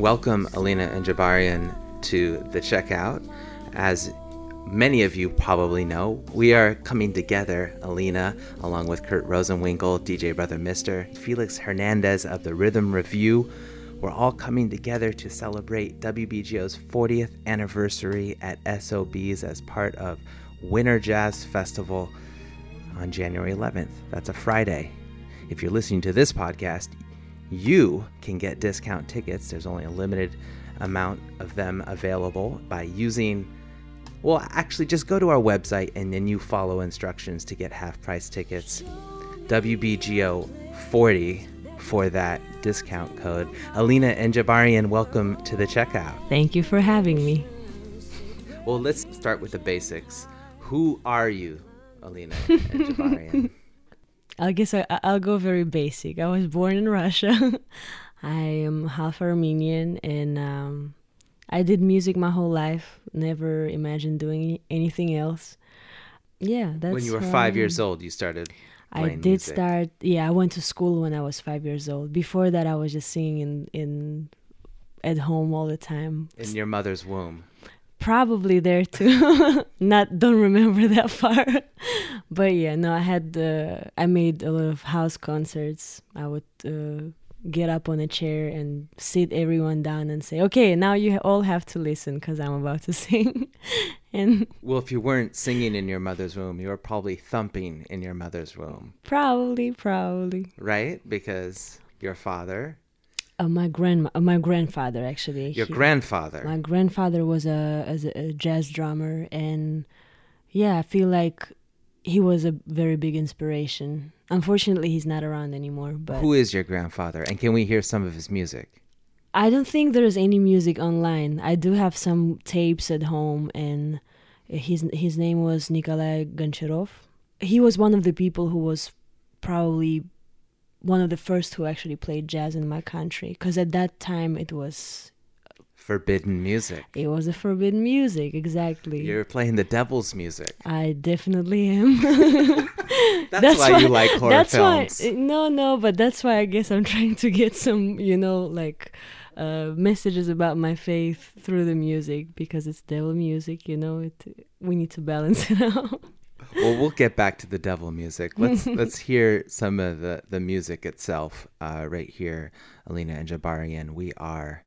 Welcome, Alina and Jabarian, to The Checkout. As many of you probably know, we are coming together, Alina, along with Kurt Rosenwinkel, DJ Brother Mister, Felix Hernandez of the Rhythm Review. We're all coming together to celebrate WBGO's 40th anniversary at SOBs as part of Winter Jazz Festival on January 11th. That's a Friday. If you're listening to this podcast, you can get discount tickets. There's only a limited amount of them available by using, well, actually just go to our website and then you follow instructions to get half-price tickets. WBGO 40 for that discount code. Alina and Jabarian, welcome to The Checkout. Thank you for having me. Well, let's start with the basics. Who are you, Alina and Jabarian? I guess I'll go very basic. I was born in Russia. I am half Armenian, and I did music my whole life. Never imagined doing anything else. Yeah, that's when you were 5 years old, you started playing music. I went to school when I was 5 years old. Before that, I was just singing at home all the time. In your mother's womb. Probably there too. Don't remember that far. But yeah, no, I made a lot of house concerts. I would get up on a chair and sit everyone down and say, okay, now you all have to listen because I'm about to sing. And well, if you weren't singing in your mother's womb, you were probably thumping in your mother's womb. Probably. Right? Because your father... my grandfather, actually. Your grandfather. My grandfather was a jazz drummer, and yeah, I feel like he was a very big inspiration. Unfortunately, he's not around anymore. But who is your grandfather, and can we hear some of his music? I don't think there's any music online. I do have some tapes at home, and his name was Nikolai Goncharov. He was one of the people who was probably one of the first who actually played jazz in my country, because at that time it was forbidden music. It was a forbidden music, exactly. You're playing the devil's music. I definitely am. That's why you like horror films. But that's why I guess I'm trying to get some, messages about my faith through the music, because it's devil music, we need to balance it out. Well, we'll get back to the devil music. Let's hear some of the music itself right here. Alina and Jabarian, we are...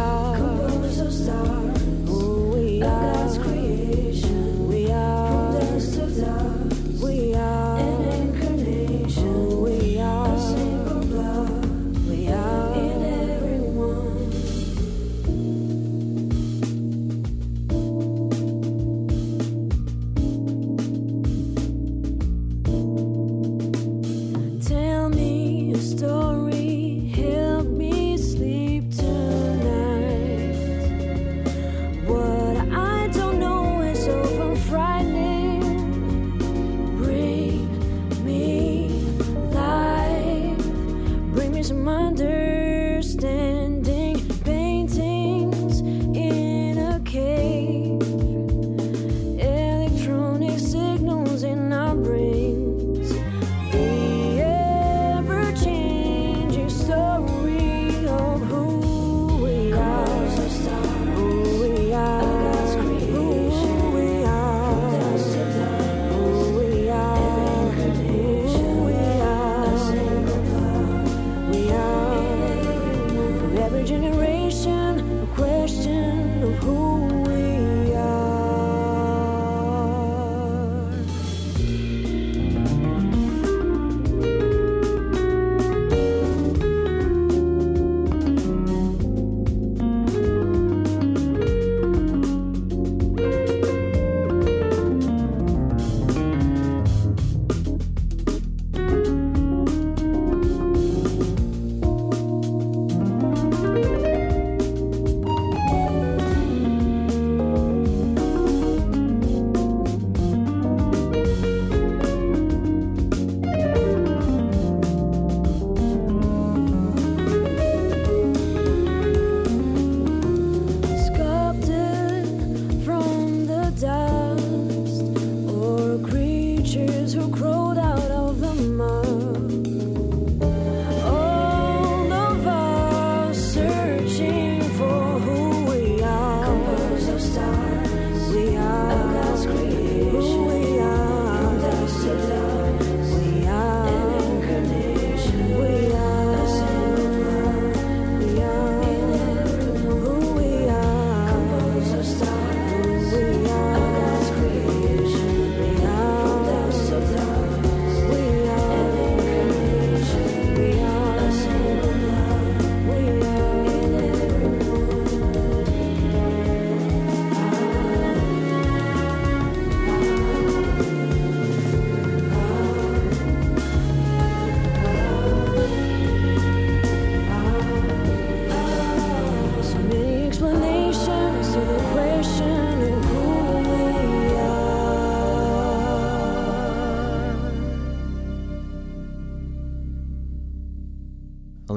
God's creation. We are from the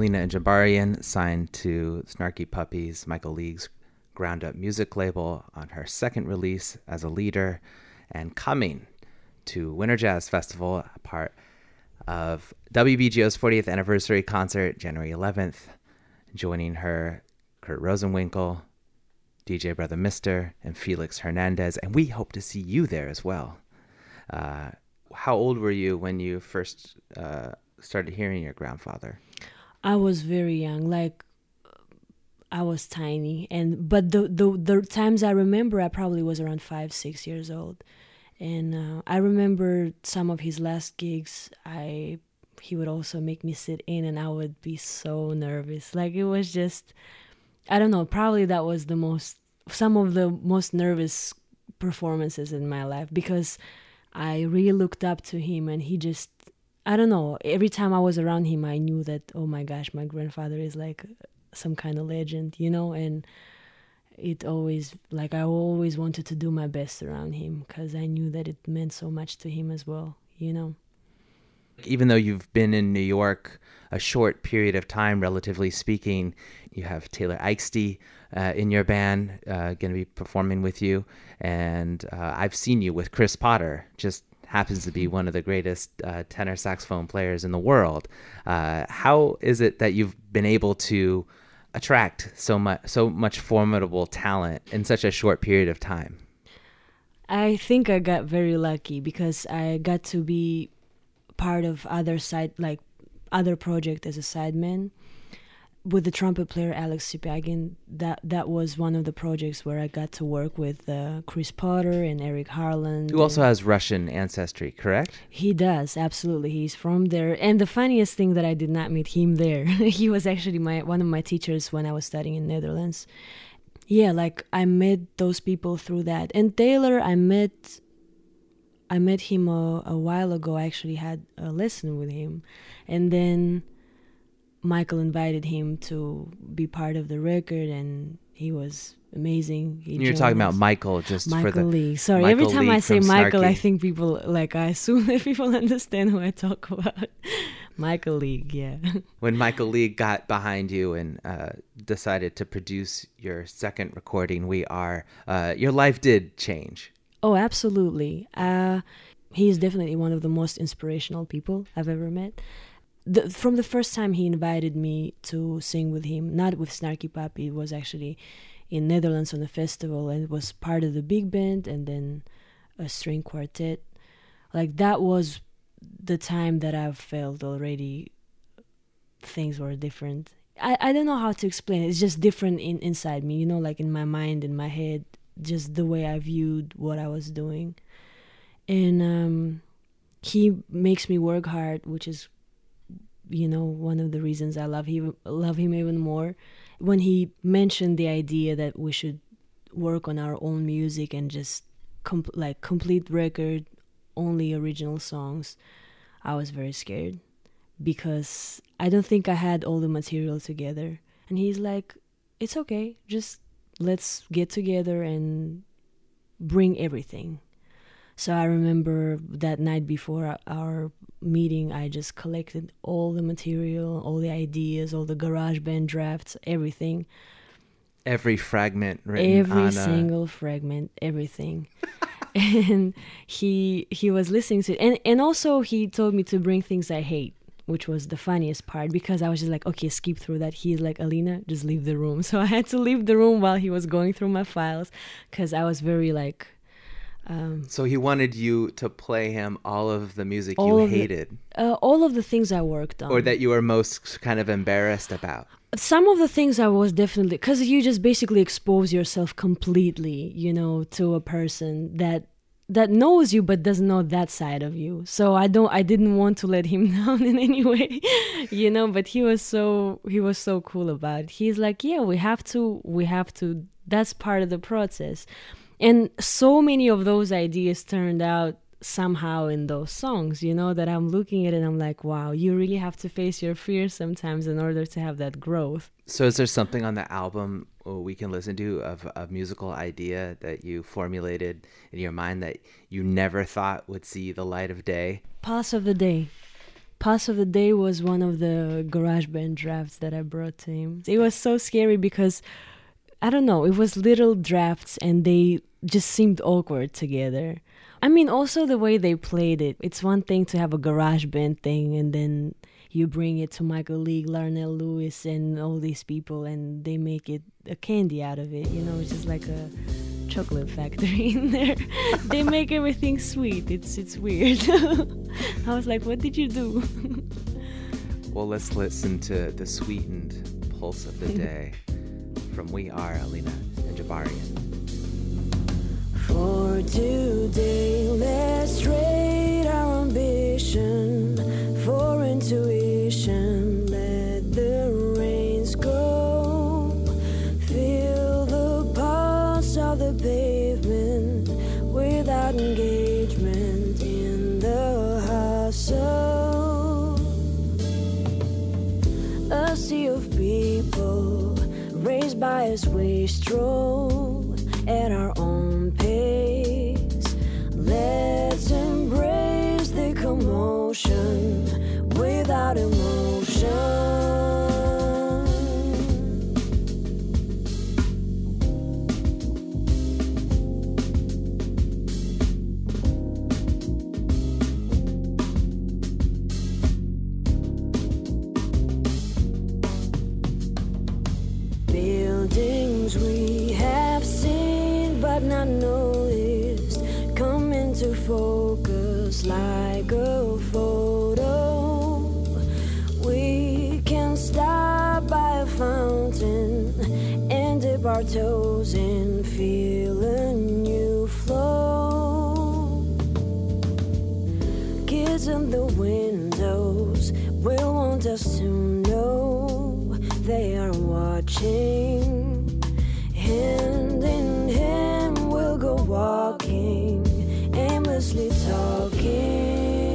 Alina Jabarian signed to Snarky Puppy's Michael League's Ground Up music label on her second release as a leader, and coming to Winter Jazz Festival, a part of WBGO's 40th anniversary concert, January 11th. Joining her, Kurt Rosenwinkel, DJ Brother Mister, and Felix Hernandez, and we hope to see you there as well. How old were you when you first started hearing your grandfather? I was very young, like I was tiny, but the times I remember, I probably was around 5-6 years old, and I remember some of his last gigs. He would also make me sit in, and I would be so nervous. Like it was just, I don't know. Probably that was some of the most nervous performances in my life, because I really looked up to him, and he just, I don't know. Every time I was around him, I knew that, oh my gosh, my grandfather is like some kind of legend, and it always, like, I always wanted to do my best around him, because I knew that it meant so much to him as well. Even though you've been in New York a short period of time, relatively speaking, you have Taylor Eichste in your band going to be performing with you, and I've seen you with Chris Potter, just happens to be one of the greatest tenor saxophone players in the world. How is it that you've been able to attract so much formidable talent in such a short period of time? I think I got very lucky, because I got to be part of other project as a sideman with the trumpet player Alex Sipagin. That was one of the projects where I got to work with Chris Potter and Eric Harland. Who also has Russian ancestry, correct? He does, absolutely. He's from there. And the funniest thing, that I did not meet him there. He was actually one of my teachers when I was studying in Netherlands. Yeah, like I met those people through that. And Taylor, I met him a while ago. I actually had a lesson with him. And then Michael invited him to be part of the record, and he was amazing. You're talking about Michael, Michael for the League. Sorry, Michael every time League I say Michael, Snarky. I think people, like, I assume that people understand who I talk about. Michael League, yeah. When Michael League got behind you and decided to produce your second recording, We Are, your life did change. Oh, absolutely. He is definitely one of the most inspirational people I've ever met. From the first time he invited me to sing with him, not with Snarky Puppy, it was actually in Netherlands on a festival, and it was part of the big band and then a string quartet. Like, that was the time that I felt already things were different. I don't know how to explain it. It's just different inside me, like in my mind, in my head, just the way I viewed what I was doing. And he makes me work hard, which is, one of the reasons I love him even more. When he mentioned the idea that we should work on our own music and just complete record, only original songs, I was very scared, because I don't think I had all the material together. And he's like, it's okay, just let's get together and bring everything. So I remember that night before our meeting, I just collected all the material, all the ideas, all the GarageBand drafts, everything. Every fragment written on every single fragment, everything. And he was listening to it. And also he told me to bring things I hate, which was the funniest part, because I was just like, okay, skip through that. He's like, Alina, just leave the room. So I had to leave the room while he was going through my files, because I was very like... so he wanted you to play him all of the music you hated? All of the things I worked on. Or that you were most kind of embarrassed about? Some of the things I was definitely... Because you just basically expose yourself completely, to a person that knows you but doesn't know that side of you. So I didn't want to let him down in any way, but he was so cool about it. He's like, yeah, we have to, that's part of the process. And so many of those ideas turned out somehow in those songs, that I'm looking at it and I'm like, wow, you really have to face your fears sometimes in order to have that growth. So is there something on the album we can listen to of a musical idea that you formulated in your mind that you never thought would see the light of day? Pulse of the Day. Pulse of the Day was one of the GarageBand drafts that I brought to him. It was so scary because, I don't know, it was little drafts and they just seemed awkward together. I mean, also the way they played it. It's one thing to have a GarageBand thing and then you bring it to Michael League, Larnell Lewis, and all these people, and they make it a candy out of it. You know, it's just like a chocolate factory in there. They make everything sweet. It's weird. I was like, what did you do? Well, let's listen to the sweetened Pulse of the Day from We Are, Alina and Jabarian. For today, let's trade our ambition for intuition. Let the reins go. Feel the pulse of the pavement without engagement in the hustle. A sea of people raised by as we stroll at our own pace. Let's embrace the commotion without emotion. Buildings we have seen but not noticed come into focus like a photo. We can stop by a fountain and dip our toes in, feel a new flow. Kids in the windows will want us to know they are watching. Hand in hand we'll go walking, aimlessly talking.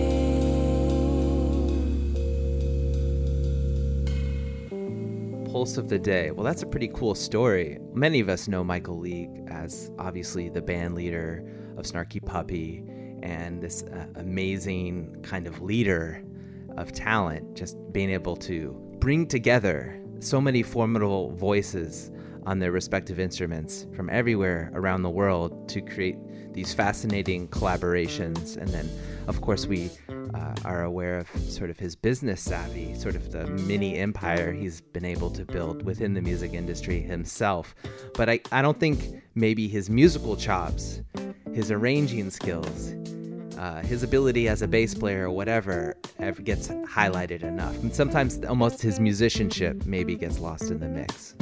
Pulse of the Day. Well, that's a pretty cool story. Many of us know Michael League as obviously the band leader of Snarky Puppy and this amazing kind of leader of talent, just being able to bring together so many formidable voices on their respective instruments from everywhere around the world to create these fascinating collaborations. And then, of course, we are aware of sort of his business savvy, sort of the mini empire he's been able to build within the music industry himself. But I don't think maybe his musical chops, his arranging skills, his ability as a bass player or whatever ever gets highlighted enough. And sometimes almost his musicianship maybe gets lost in the mix.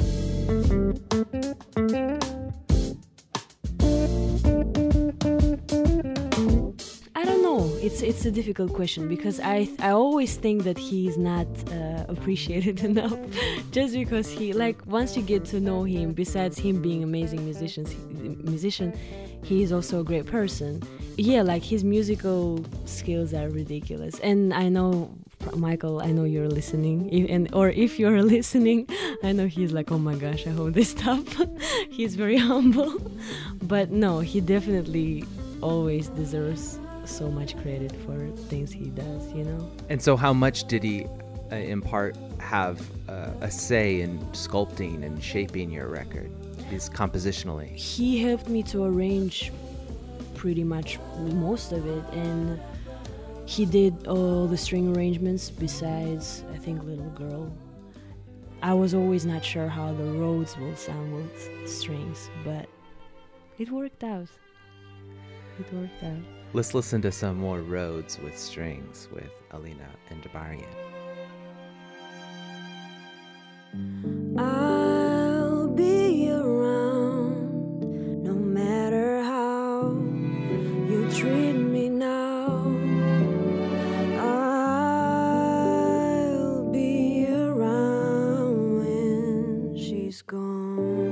I don't know. It's a difficult question because I always think that he's not appreciated enough. Just because he, like, once you get to know him, besides him being amazing musician, he is also a great person. Yeah, like his musical skills are ridiculous. And I know, Michael, I know you're listening, or if you're listening, I know he's like, oh my gosh, I hope they stop. He's very humble. But no, he definitely always deserves so much credit for things he does, you know? And so how much did he, in part, have a say in sculpting and shaping your record, compositionally? He helped me to arrange pretty much most of it, and he did all the string arrangements besides, I think, Little Girl. I was always not sure how the Rhodes will sound with strings, but it worked out. It worked out. Let's listen to some more Rhodes with strings with Alina and Jabarian. I'll be around no matter how you treat me now. I'll be around when she's gone.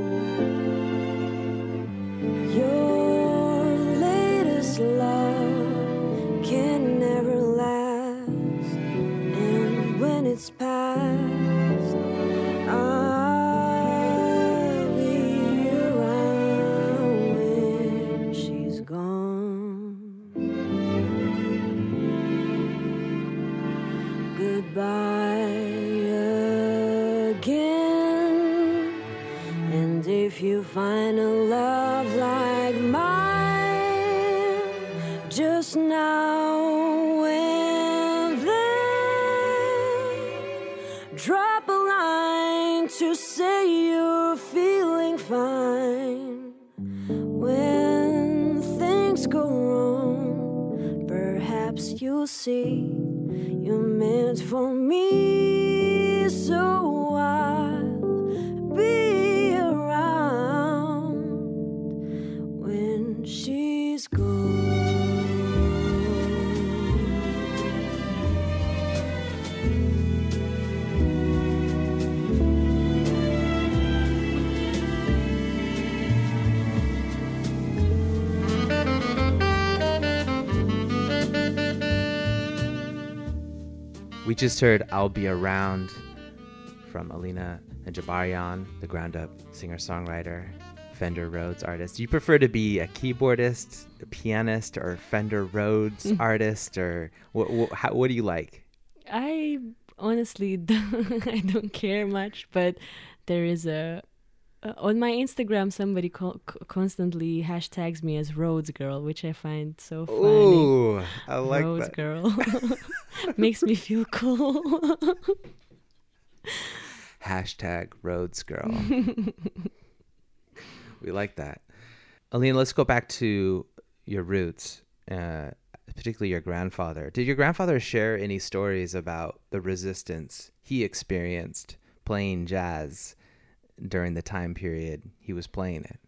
Your latest love can never last, and when it's past, I'll be around when she's gone. if you find a love like mine, just now and then drop a line to say you're feeling fine. When things go wrong, perhaps you'll see you're meant for me, so I'll be around when she's gone. We just heard I'll Be Around from Alina Najibarian, the Ground Up singer-songwriter, Fender Rhodes artist. Do you prefer to be a keyboardist, a pianist, or Fender Rhodes artist, or what do you like? I honestly I don't care much, but there is a on my Instagram somebody constantly hashtags me as Rhodes Girl, which I find so funny. Ooh, I like Rhodes that. Girl makes me feel cool. Hashtag Rhodes Girl. We like that. Alina, let's go back to your roots, particularly your grandfather. Did your grandfather share any stories about the resistance he experienced playing jazz during the time period he was playing it?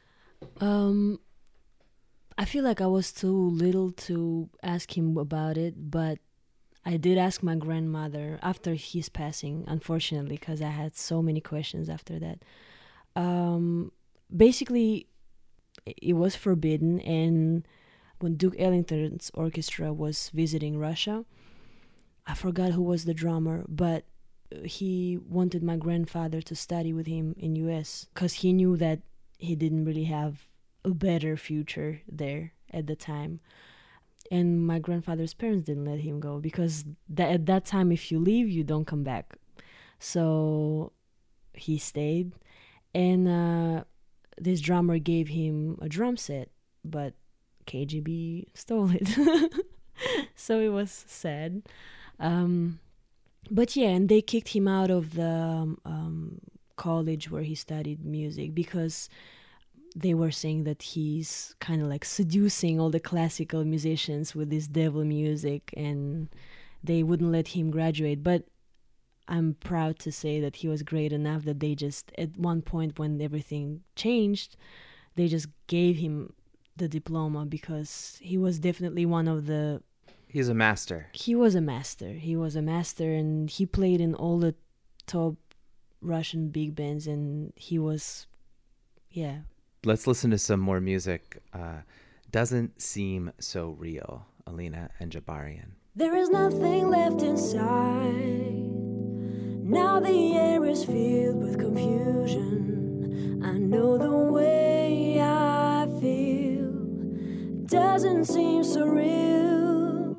I feel like I was too little to ask him about it, but I did ask my grandmother after his passing, unfortunately, because I had so many questions after that. Basically, it was forbidden, and when Duke Ellington's orchestra was visiting Russia, I forgot who was the drummer, but he wanted my grandfather to study with him in US because he knew that he didn't really have a better future there at the time. And my grandfather's parents didn't let him go because at that time, if you leave, you don't come back. So he stayed, and this drummer gave him a drum set, but KGB stole it. So it was sad. But yeah, and they kicked him out of the college where he studied music because they were saying that he's kind of like seducing all the classical musicians with this devil music, and they wouldn't let him graduate. But I'm proud to say that he was great enough that they just, at one point when everything changed, they just gave him the diploma because he was definitely one of the... He's a master. He was a master. He was a master, and he played in all the top Russian big bands, and he was, yeah. Let's listen to some more music. Doesn't Seem So Real, Alina Najibarian. There is nothing left inside. Now the air is filled with confusion. I know the way I feel doesn't seem so real.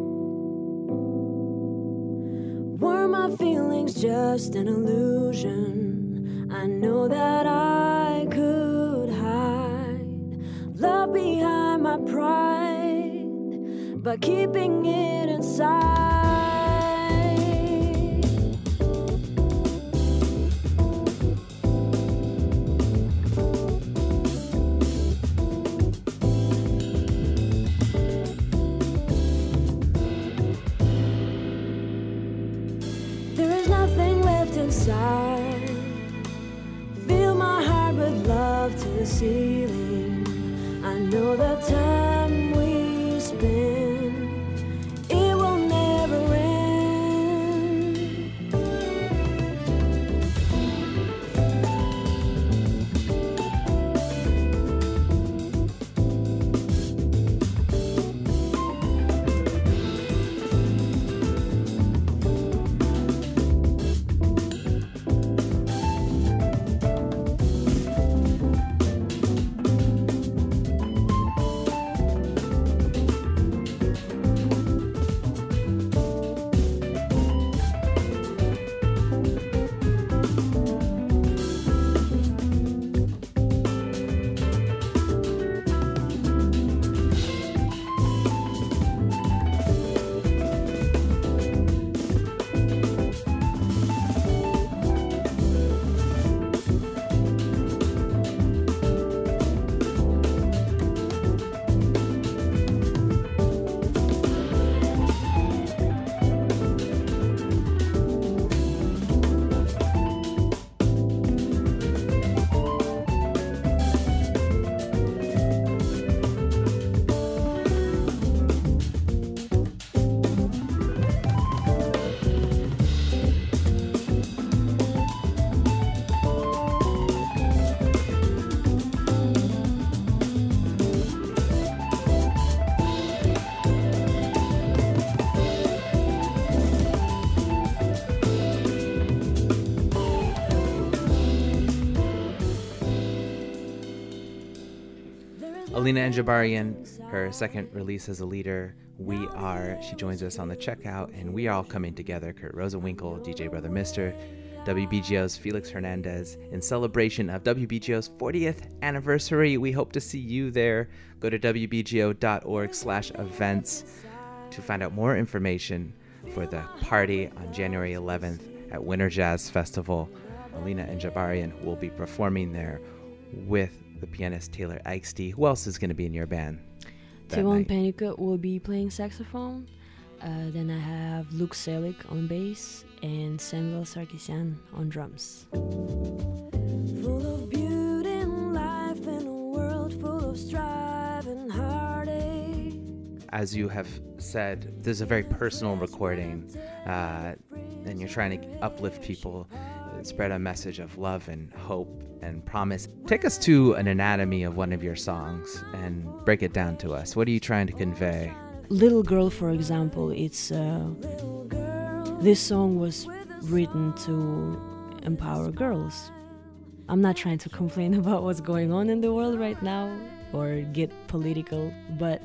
Were my feelings just an illusion? I know that I could hide love behind my pride by keeping it inside. There is nothing left inside. Fill my heart with love to the ceiling. I know the time we spend, it will never Alina Anjabarian, her second release as a leader, she joins us on the checkout, and we are all coming together. Kurt Rosenwinkel, DJ Brother Mister, WBGO's Felix Hernandez, in celebration of WBGO's 40th anniversary. We hope to see you there. Go to wbgo.org/events to find out more information for the party on January 11th at Winter Jazz Festival. Alina Anjabarian will be performing there with the pianist Taylor Eichste. Who else is going to be in your band? Tivon Pennicott will be playing saxophone. Then I have Luke Selig on bass and Samuel Sarkisian on drums. Full of beauty and life in a world full of strife and heartache. As you have said, this is a very personal recording, and you're trying to uplift people, spread a message of love and hope and promise. Take us to an anatomy of one of your songs and break it down to us. What are you trying to convey? Little Girl, for example, it's this song was written to empower girls. I'm not trying to complain about what's going on in the world right now or get political, but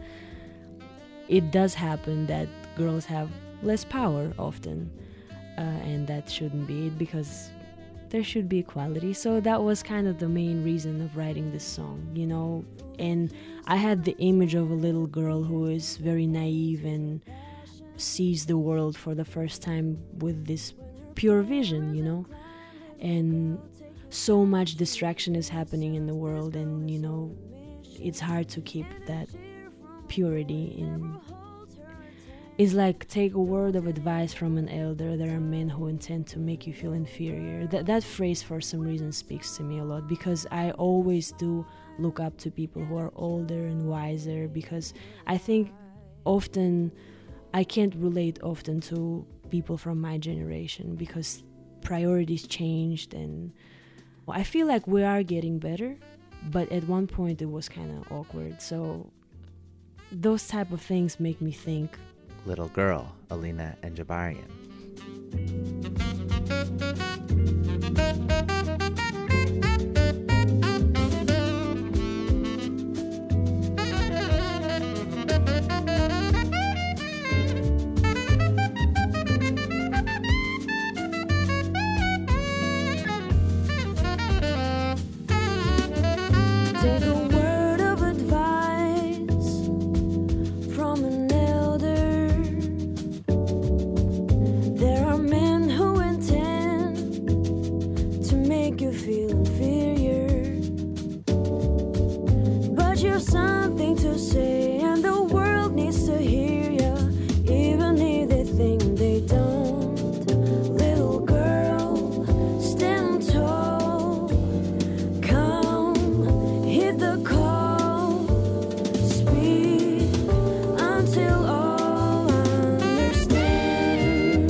it does happen that girls have less power often, and that shouldn't be it, because there should be equality. So that was kind of the main reason of writing this song, you know. And I had the image of a little girl who is very naive and sees the world for the first time with this pure vision, you know. And so much distraction is happening in the world, and, you know, it's hard to keep that purity in. It's like, take a word of advice from an elder. There are men who intend to make you feel inferior. That phrase, for some reason, speaks to me a lot, because I always do look up to people who are older and wiser, because I think often I can't relate often to people from my generation, because priorities changed, and I feel like we are getting better, but at one point it was kind of awkward. So those type of things make me think. Little Girl, Alina Anjabarian. Take a word of advice from an elder. There are men who intend to make you feel inferior, but you've something to say, and the world needs to hear you, even if they think they don't. Little girl, stand tall. Come, hit the call. Speak until all understand.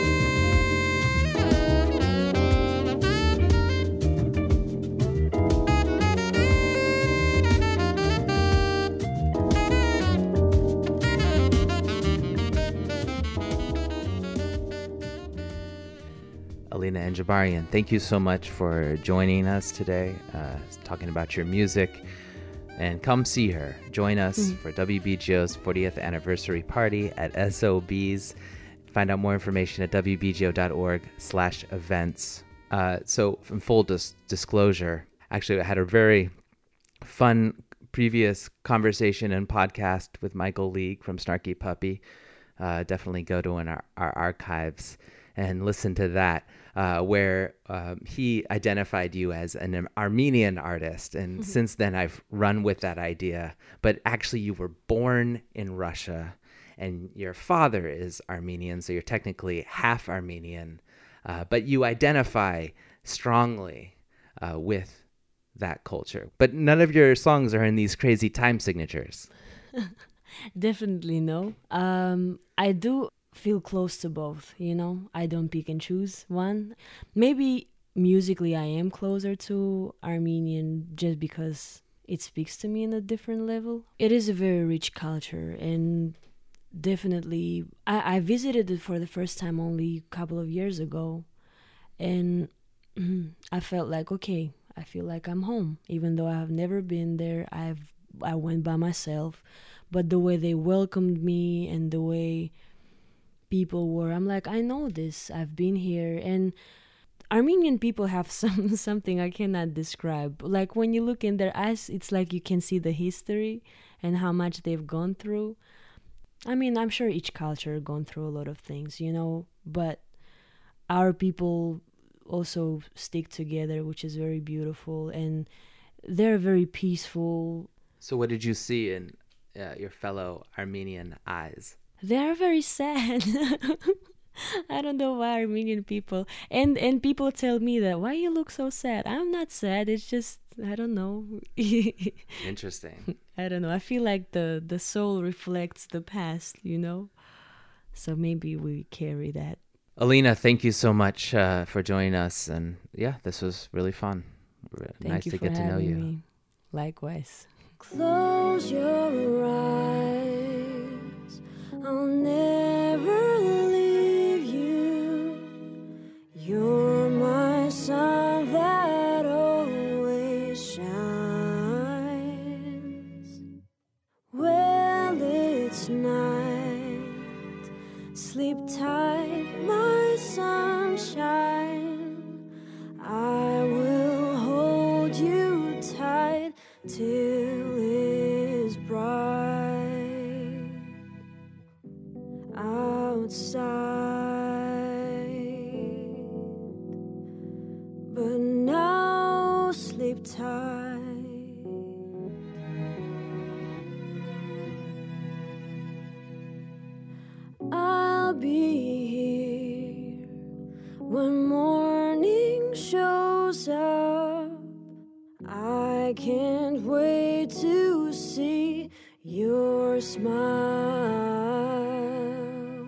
Alina Anjabarian, thank you so much for joining us today, talking about your music. And come see her. Join us for WBGO's 40th anniversary party at SOB's. Find out more information at wbgo.org/events. So, in full disclosure, actually, I had a very fun previous conversation and podcast with Michael League from Snarky Puppy. Definitely go to our archives and listen to that, where he identified you as an Armenian artist. And since then, I've run with that idea. But actually, you were born in Russia, and your father is Armenian, so you're technically half Armenian. But you identify strongly with that culture. But none of your songs are in these crazy time signatures. Definitely no. I do feel close to both, you know. I don't pick and choose one. Maybe musically I am closer to Armenian just because it speaks to me in a different level. It is a very rich culture, and definitely I visited it for the first time only a couple of years ago, and I felt like, okay, I feel like I'm home. Even though I have never been there, I've I went by myself. But the way they welcomed me and the way people were, I'm like, I know this. I've been here. And Armenian people have something I cannot describe. Like when you look in their eyes, it's like you can see the history and how much they've gone through. I mean, I'm sure each culture gone through a lot of things, but our people also stick together, which is very beautiful, and they're very peaceful. So what did you see in your fellow Armenian eyes? They are very sad. I don't know why Armenian people, and people tell me that, why you look so sad? I'm not sad. It's just, I don't know. Interesting. I don't know. I feel like the soul reflects the past, So maybe we carry that. Alina, thank you so much for joining us. And yeah, this was really fun. Nice to get to know you. Me. Likewise. Close your eyes. I'll never leave you. You're my sun that always shines. Well, it's night. Sleep tight, my sunshine. I will hold you tight till it's bright outside. But now sleep tight. I'll be here when morning shows up. I can't wait to see your smile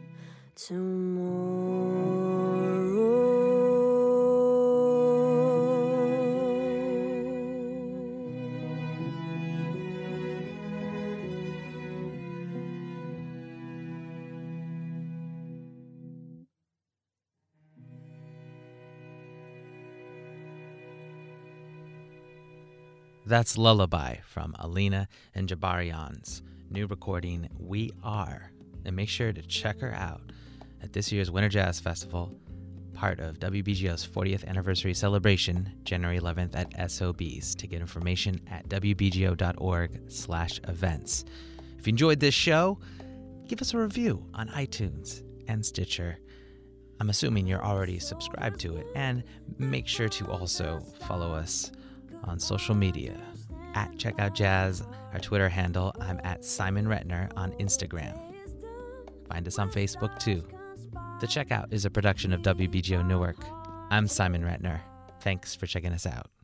That's Lullaby from Alina and Jabaryan's new recording, We Are. And make sure to check her out at this year's Winter Jazz Festival, part of WBGO's 40th anniversary celebration, January 11th at SOBs. To get information at wbgo.org/events. If you enjoyed this show, give us a review on iTunes and Stitcher. I'm assuming you're already subscribed to it. And make sure to also follow us on social media at Checkout Jazz, our Twitter handle. I'm at Simon Retner on Instagram. Find us on Facebook too. The Checkout is a production of WBGO Newark. I'm Simon Retner. Thanks for checking us out.